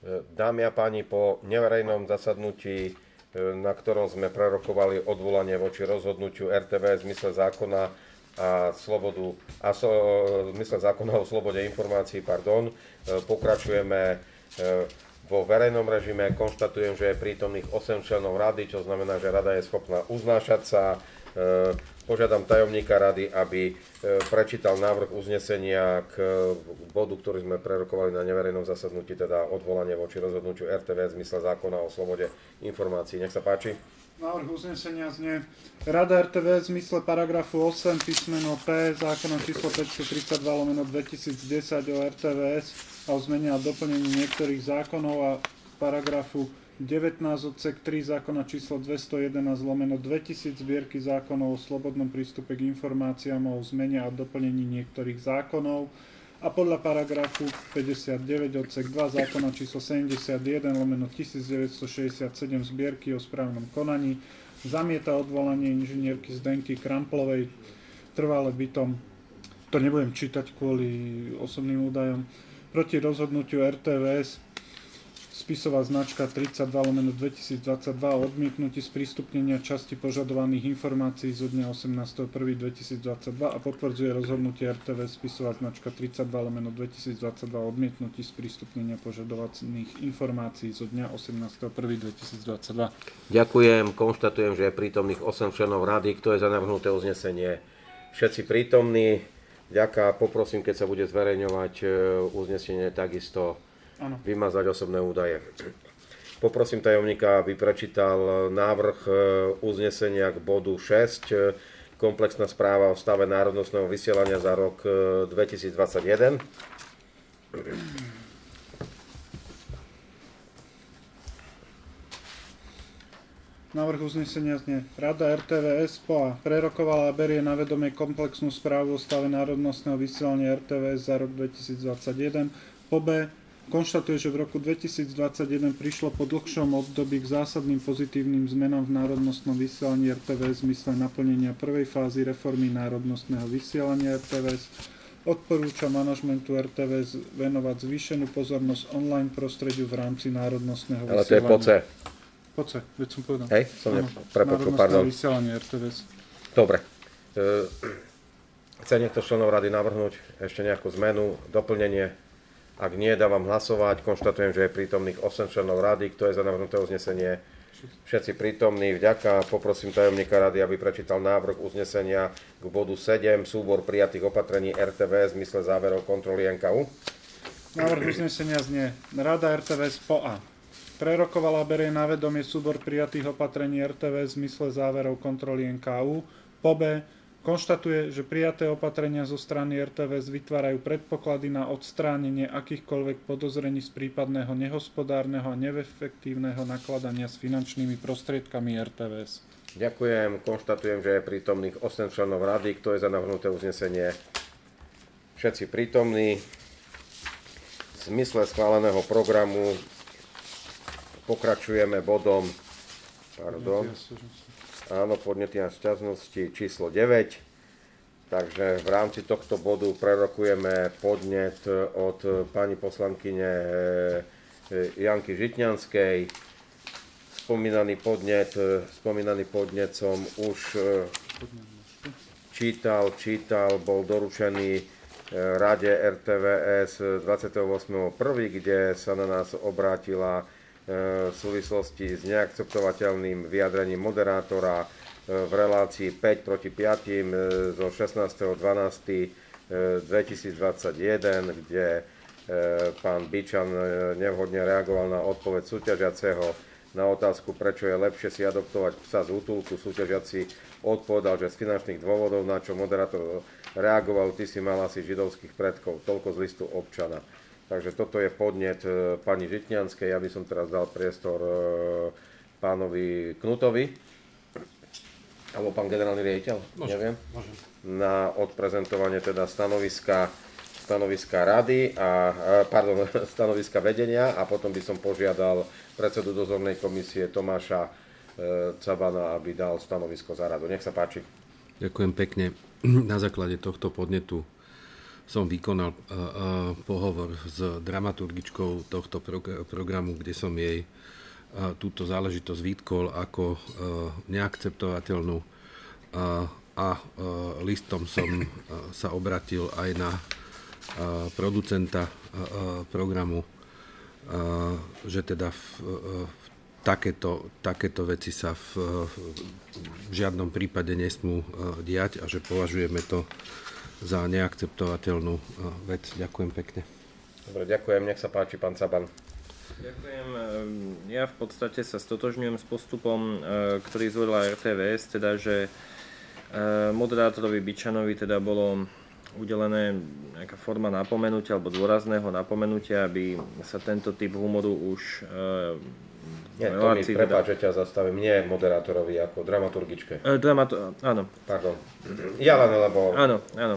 Dámy a páni, po neverejnom zasadnutí, na ktorom sme prerokovali odvolanie voči rozhodnutiu RTV v zmysle zákona o slobode informácií, pokračujeme vo verejnom režime. Konštatujem, že je prítomných 8 členov rady, čo znamená, že rada je schopná uznášať sa. Požiadam tajomníka rady, aby prečítal návrh uznesenia k bodu, ktorý sme prerokovali na neverejnom zasadnutí, teda odvolanie voči rozhodnutiu RTV v zmysle zákona o slobode informácií. Nech sa páči. Návrh uznesenia znie: Rada RTV v zmysle paragrafu 8 písmeno P zákona číslo 532/2010 o RTVS a o zmene a doplnení niektorých zákonov a paragrafu 19 odsek 3 zákona číslo 211/2000 zbierky zákonov o slobodnom prístupe k informáciám o zmene a doplnení niektorých zákonov a podľa paragrafu 59 odsek 2 zákona číslo 71/1967 zbierky o správnom konaní zamieta odvolanie inžinierky Zdenky Kramplovej trvale bytom, to nebudem čítať kvôli osobným údajom, proti rozhodnutiu RTVS spisová značka 32/2022 o odmietnutí sprístupnenia časti požadovaných informácií zo dňa 18.1.2022 a potvrdzuje rozhodnutie RTV spisová značka 32/2022 o odmietnutí sprístupnenia požadovaných informácií zo dňa 18.1.2022. Ďakujem, konštatujem, že je prítomných 8 členov rady. Kto je za navrhnuté uznesenie? Všetci prítomní. Ďakujem, poprosím, keď sa bude zverejňovať uznesenie, takisto vymazať osobné údaje. Poprosím tajomníka, aby prečítal návrh uznesenia k bodu 6, komplexná správa o stave národnostného vysielania za rok 2021. Návrh uznesenia znie: Rada RTVS POA prerokovala a berie na vedomie komplexnú správu o stave národnostného vysielania RTVS za rok 2021. Po B konštatuje, že v roku 2021 prišlo po dlhšom období k zásadným pozitívnym zmenám v národnostnom vysielaní RTVS v zmysle naplnenia prvej fázy reformy národnostného vysielania RTVS. Odporúča manažmentu RTVS venovať zvýšenú pozornosť online prostrediu v rámci národnostného vysielania. Ale to je po C. Po C, veď som povedal. Hej, som prepočul, pardon. Národnostného vysielania RTVS. Dobre. Chce niekto členov rady navrhnúť ešte nejakú zmenu, doplnenie? Ak nie, dávam hlasovať. Konštatujem, že je prítomných 8 členov rady. Kto je za navrhnuté uznesenie? Všetci prítomní. Vďaka. Poprosím tajomníka rady, aby prečítal návrh uznesenia k bodu 7, súbor prijatých opatrení RTVS v zmysle záverov kontroly NKÚ. Návrh uznesenia znie: Rada RTVS POA prerokovala a berie na vedomie súbor prijatých opatrení RTVS v zmysle záverov kontroly NKÚ. Po B konštatuje, že prijaté opatrenia zo strany RTVS vytvárajú predpoklady na odstránenie akýchkoľvek podozrení z prípadného nehospodárneho a neefektívneho nakladania s finančnými prostriedkami RTVS. Ďakujem. Konštatujem, že je prítomných 8 členov rady. Kto je za navrhnuté uznesenie? Všetci prítomní. V zmysle schváleného programu pokračujeme bodom podnety a sťažnosti číslo 9. Takže v rámci tohto bodu prerokujeme podnet od pani poslankyne Janky Žitňanskej. Spomínaný podnet som už čítal, bol doručený Rade RTVS 28.1., kde sa na nás obrátila v súvislosti s neakceptovateľným vyjadrením moderátora v relácii 5-5 zo 16.12.2021, kde pán Byčan nevhodne reagoval na odpoveď súťažiaceho na otázku, prečo je lepšie si adoptovať psa z útulku. Súťažiaci odpovedal, že z finančných dôvodov, na čo moderátor reagoval: ty si mal asi židovských predkov. Toľko z listu občana. Takže toto je podnet pani Žitňanskej. Ja by som teraz dal priestor pánovi Knutovi, alebo pán generálny riaditeľ, neviem, na odprezentovanie teda stanoviska rady stanoviska vedenia, a potom by som požiadal predsedu dozornej komisie Tomáša Cabana, aby dal stanovisko za radu. Nech sa páči. Ďakujem pekne. Na základe tohto podnetu som vykonal pohovor s dramaturgičkou tohto programu, kde som jej túto záležitosť vytkol ako neakceptovateľnú a listom som sa obratil aj na producenta programu, že teda takéto veci sa v žiadnom prípade nesmú diať a že považujeme to za neakceptovateľnú vec. Ďakujem pekne. Dobre, ďakujem. Nech sa páči, pán Caban. Ďakujem. Ja v podstate sa stotožňujem s postupom, ktorý zvolila RTVS, teda že moderátorovi Byčanovi teda bolo udelené nejaká forma napomenutia alebo dôrazného napomenutia, aby sa tento typ humoru už nie, to mi prepáč, že ťa zastavím, nie moderátorovi, ako dramaturgičke. Áno. Pardon. Ja len, lebo... Áno.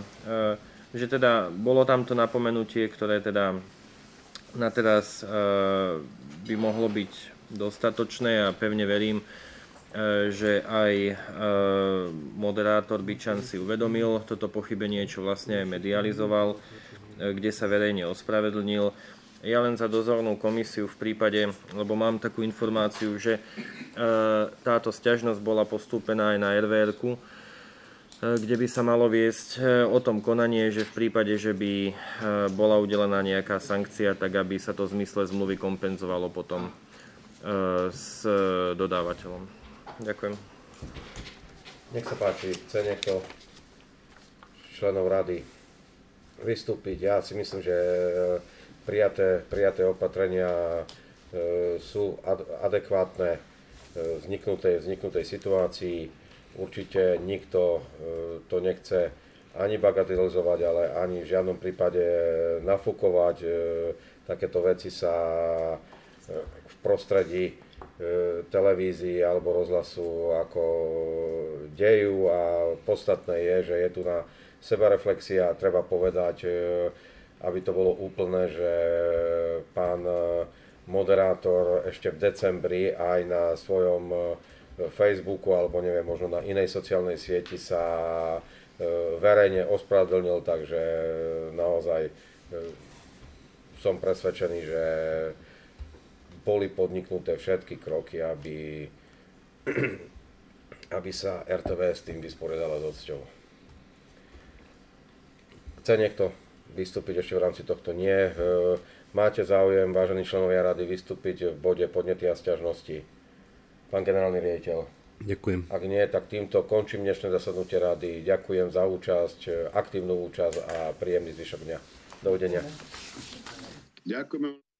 Že teda bolo tam to napomenutie, ktoré teda na teraz by mohlo byť dostatočné a pevne verím, že aj moderátor Byčan si uvedomil toto pochybenie, čo vlastne aj medializoval, kde sa verejne ospravedlnil. Ja len za dozornú komisiu v prípade, lebo mám takú informáciu, že táto sťažnosť bola postúpená aj na RVR-ku, kde by sa malo viesť o tom konanie, že v prípade, že by bola udelená nejaká sankcia, tak aby sa to v zmysle zmluvy kompenzovalo potom s dodávateľom. Ďakujem. Nech sa páči, chce niekto členov rady vystúpiť? Ja si myslím, že prijaté opatrenia sú adekvátne vzniknutej situácii. Určite nikto to nechce ani bagatelizovať, ale ani v žiadnom prípade nafúkovať. Takéto veci sa v prostredí televízii alebo rozhlasu ako dejú a podstatné je, že je tu na sebareflexia. Treba povedať, aby to bolo úplné, že pán moderátor ešte v decembri aj na svojom Facebooku alebo neviem, možno na inej sociálnej sieti sa verejne ospravedlnil, takže naozaj som presvedčený, že boli podniknuté všetky kroky, aby sa RTVS s tým vysporiadala s odsťou. Chce niekto vystúpiť ešte v rámci tohto? Nie. Máte záujem, vážení členovia rady, vystúpiť v bode podnety a sťažnosti? Pán generálny riaditeľ. Ďakujem. Ak nie, tak týmto končím dnešné zasadnutie rady. Ďakujem za účasť, aktívnu účasť a príjemný zvyšok dňa. Dovidenia. Ďakujem.